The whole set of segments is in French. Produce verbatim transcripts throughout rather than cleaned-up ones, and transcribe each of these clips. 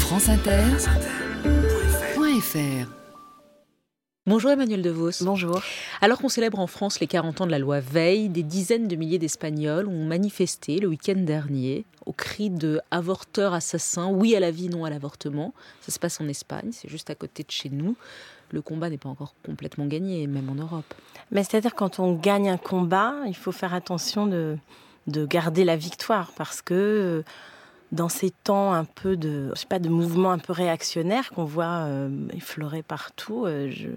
France Inter point F R. Bonjour Emmanuelle Devos. Bonjour. Alors qu'on célèbre en France les quarante ans de la loi Veil, des dizaines de milliers d'Espagnols ont manifesté le week-end dernier au cri de « avorteurs assassins, oui à la vie, non à l'avortement ». Ça se passe en Espagne, c'est juste à côté de chez nous. Le combat n'est pas encore complètement gagné, même en Europe. Mais c'est-à-dire quand on gagne un combat, il faut faire attention de, de garder la victoire parce que dans ces temps un peu de, je sais pas, de mouvements un peu réactionnaires qu'on voit euh, effleurer partout, euh, je,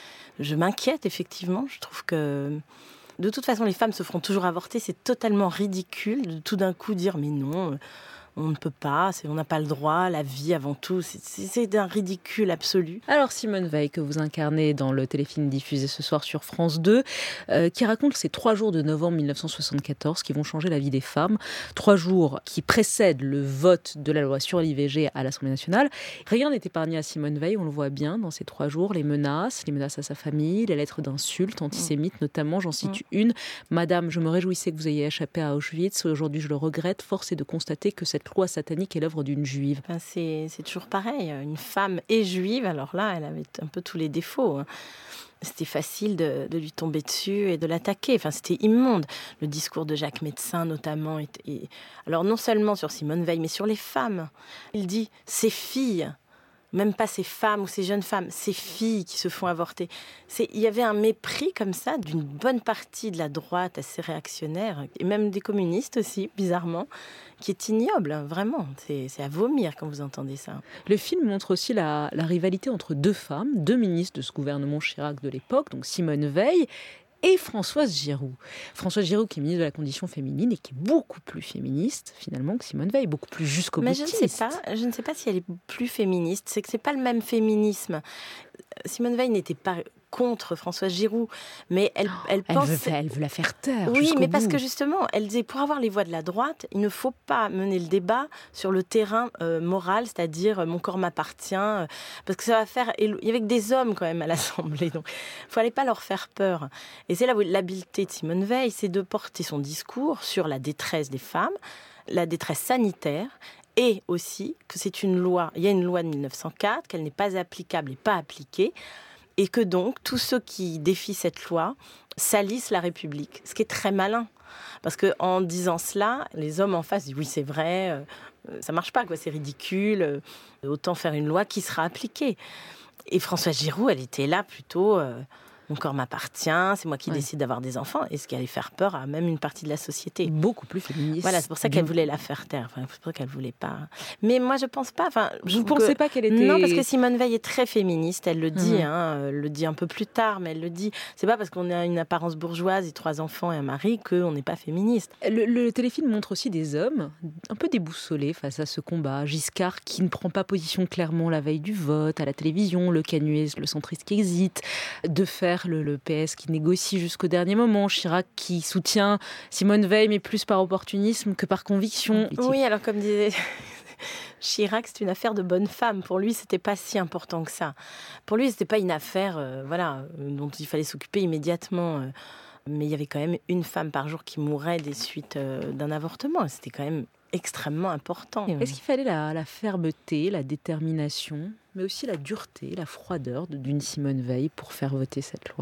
je m'inquiète effectivement. Je trouve que de toute façon les femmes se feront toujours avorter. C'est totalement ridicule de tout d'un coup dire mais non, on ne peut pas, c'est, on n'a pas le droit, la vie avant tout, c'est, c'est, c'est d'un ridicule absolu. Alors Simone Veil, que vous incarnez dans le téléfilm diffusé ce soir sur France deux, euh, qui raconte ces trois jours de novembre mille neuf cent soixante-quatorze qui vont changer la vie des femmes, trois jours qui précèdent le vote de la loi sur l'I V G à l'Assemblée nationale. Rien n'est épargné à Simone Veil, on le voit bien dans ces trois jours, les menaces, les menaces à sa famille, les lettres d'insultes antisémites notamment, j'en cite mmh. une. Madame, je me réjouissais que vous ayez échappé à Auschwitz, aujourd'hui je le regrette, force est de constater que cette loi satanique est l'œuvre d'une juive. Ben c'est, c'est toujours pareil, une femme est juive, alors là, elle avait un peu tous les défauts. C'était facile de, de lui tomber dessus et de l'attaquer. Enfin, c'était immonde. Le discours de Jacques Médecin, notamment, est, est... alors non seulement sur Simone Veil, mais sur les femmes. Il dit « ces filles ». Même pas ces femmes ou ces jeunes femmes, ces filles qui se font avorter. C'est, il y avait un mépris comme ça d'une bonne partie de la droite assez réactionnaire, et même des communistes aussi, bizarrement, qui est ignoble, hein, vraiment. C'est, c'est à vomir quand vous entendez ça. Le film montre aussi la, la rivalité entre deux femmes, deux ministres de ce gouvernement Chirac de l'époque, donc Simone Veil et Françoise Giroud. Françoise Giroud qui est ministre de la Condition féminine et qui est beaucoup plus féministe finalement que Simone Veil, beaucoup plus jusqu'au-boutiste. Mais je ne sais pas, je ne sais pas si elle est plus féministe, c'est que c'est pas le même féminisme. Simone Veil n'était pas contre Françoise Giroud, mais elle, oh, elle, elle pense... Veut, elle veut la faire taire. Oui, mais bout. parce que justement, elle disait, pour avoir les voix de la droite, il ne faut pas mener le débat sur le terrain euh, moral, c'est-à-dire euh, mon corps m'appartient, euh, parce que ça va faire... Il y avait que des hommes quand même à l'Assemblée, donc il ne fallait pas leur faire peur. Et c'est là où l'habileté de Simone Veil, c'est de porter son discours sur la détresse des femmes, la détresse sanitaire, et aussi que c'est une loi, il y a une loi de mille neuf cent quatre, qu'elle n'est pas applicable et pas appliquée, et que donc, tous ceux qui défient cette loi salissent la République. Ce qui est très malin. Parce qu'en disant cela, les hommes en face disent « oui, c'est vrai, euh, ça ne marche pas, quoi, c'est ridicule, euh, autant faire une loi qui sera appliquée ». Et Françoise Giroud, elle était là plutôt... Euh, mon corps m'appartient, c'est moi qui ouais. décide d'avoir des enfants, et ce qui allait faire peur à même une partie de la société. Beaucoup plus féministe. Voilà, c'est pour ça qu'elle voulait la faire taire, enfin, c'est pour ça qu'elle voulait pas... Mais moi, je pense pas... Enfin, Vous ne pensez que... pas qu'elle était... Non, parce que Simone Veil est très féministe, elle le dit, mmh. hein, elle le dit un peu plus tard, mais elle le dit. C'est pas parce qu'on a une apparence bourgeoise et trois enfants et un mari qu'on n'est pas féministe. Le, le téléfilm montre aussi des hommes un peu déboussolés face à ce combat. Giscard qui ne prend pas position clairement la veille du vote, à la télévision, le canuet, le centriste qui hésite, de faire le, le P S qui négocie jusqu'au dernier moment, Chirac qui soutient Simone Veil, mais plus par opportunisme que par conviction. Oui, alors comme disait Chirac, c'est une affaire de bonne femme. Pour lui, c'était pas si important que ça. Pour lui, c'était pas une affaire euh, voilà, dont il fallait s'occuper immédiatement. Euh, mais il y avait quand même une femme par jour qui mourait des suites euh, d'un avortement. C'était quand même extrêmement important. Est-ce qu'il fallait la, la fermeté, la détermination, mais aussi la dureté, la froideur d'une Simone Veil pour faire voter cette loi ?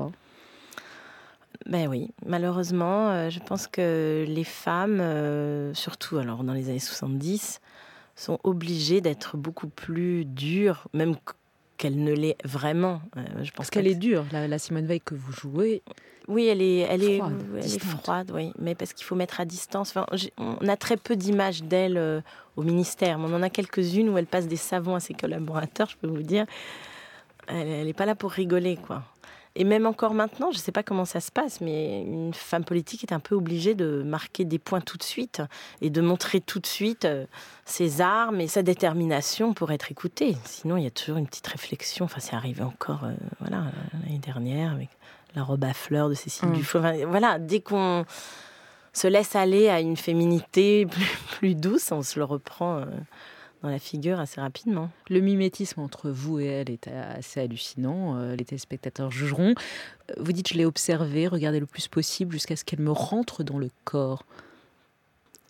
Ben oui, malheureusement, euh, je pense que les femmes, euh, surtout alors dans les années soixante-dix, sont obligées d'être beaucoup plus dures, même qu'elle ne l'est vraiment. Euh, je pense Parce qu'elle est dure, la, la Simone Veil que vous jouez. Oui, elle est, elle est froide, elle est distante. froide, oui, mais parce qu'il faut mettre à distance. Enfin, on a très peu d'images d'elle euh, au ministère, mais on en a quelques-unes où elle passe des savons à ses collaborateurs, je peux vous dire. Elle n'est pas là pour rigoler, quoi. Et même encore maintenant, je ne sais pas comment ça se passe, mais une femme politique est un peu obligée de marquer des points tout de suite et de montrer tout de suite ses armes et sa détermination pour être écoutée. Sinon, il y a toujours une petite réflexion. Enfin, c'est arrivé encore euh, voilà, l'année dernière avec la robe à fleurs de Cécile mmh. Duflot. Enfin, voilà, dès qu'on se laisse aller à une féminité plus, plus douce, on se le reprend... Euh, dans la figure assez rapidement. Le mimétisme entre vous et elle est assez hallucinant. Euh, les téléspectateurs jugeront. Vous dites, je l'ai observée, regardez le plus possible jusqu'à ce qu'elle me rentre dans le corps.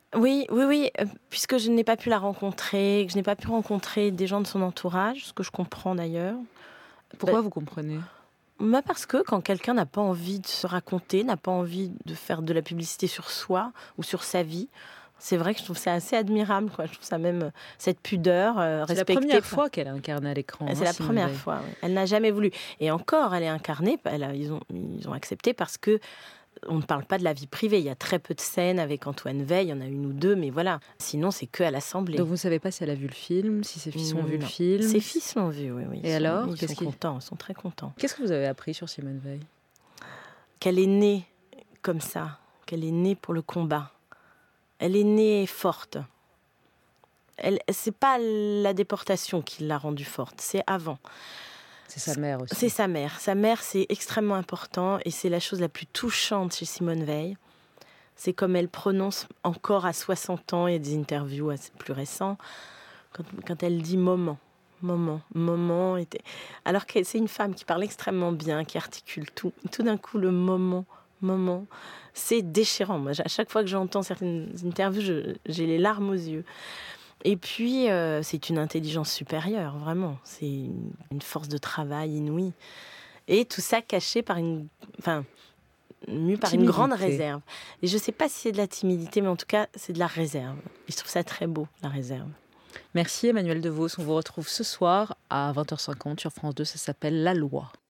Oui, oui, oui, euh, puisque je n'ai pas pu la rencontrer, que je n'ai pas pu rencontrer des gens de son entourage, ce que je comprends d'ailleurs. Pourquoi Bah, vous comprenez? bah parce que quand quelqu'un n'a pas envie de se raconter, n'a pas envie de faire de la publicité sur soi ou sur sa vie, c'est vrai que je trouve ça assez admirable, quoi. Je trouve ça même, euh, cette pudeur, euh, C'est la respectée. première par- fois qu'elle est incarnée à l'écran. C'est hein, la Simone première Veil. fois, oui. Elle n'a jamais voulu. Et encore, elle est incarnée, elle a- ils, ont, ils ont accepté parce que on ne parle pas de la vie privée. Il y a très peu de scènes avec Antoine Veil, il y en a une ou deux, mais voilà. Sinon, c'est que à l'Assemblée. Donc vous ne savez pas si elle a vu le film, si ses fils ont vu Non. le film. Ses fils l'ont vu, oui. oui. Ils Et sont, alors, ils qu'est-ce sont qui- contents, ils sont très contents. Qu'est-ce que vous avez appris sur Simone Veil? Qu'elle est née comme ça, qu'elle est née pour le combat. Elle est née forte. Elle, c'est pas la déportation qui l'a rendue forte, c'est avant. C'est sa mère aussi. C'est sa mère. Sa mère, c'est extrêmement important et c'est la chose la plus touchante chez Simone Veil. C'est comme elle prononce encore à soixante ans, il y a des interviews assez plus récents, quand, quand elle dit « maman ». Moment, moment était. Alors que c'est une femme qui parle extrêmement bien, qui articule tout. Tout d'un coup, le moment, moment, c'est déchirant. Moi, à chaque fois que j'entends certaines interviews, je, j'ai les larmes aux yeux. Et puis, euh, c'est une intelligence supérieure, vraiment. C'est une, une force de travail inouïe. Et tout ça caché par une, enfin, mu par Timidité. une grande réserve. Et je ne sais pas si c'est de la timidité, mais en tout cas, c'est de la réserve. Et je trouve ça très beau, la réserve. Merci Emmanuelle DeVos. On vous retrouve ce soir à vingt heures cinquante sur France deux. Ça s'appelle La Loi.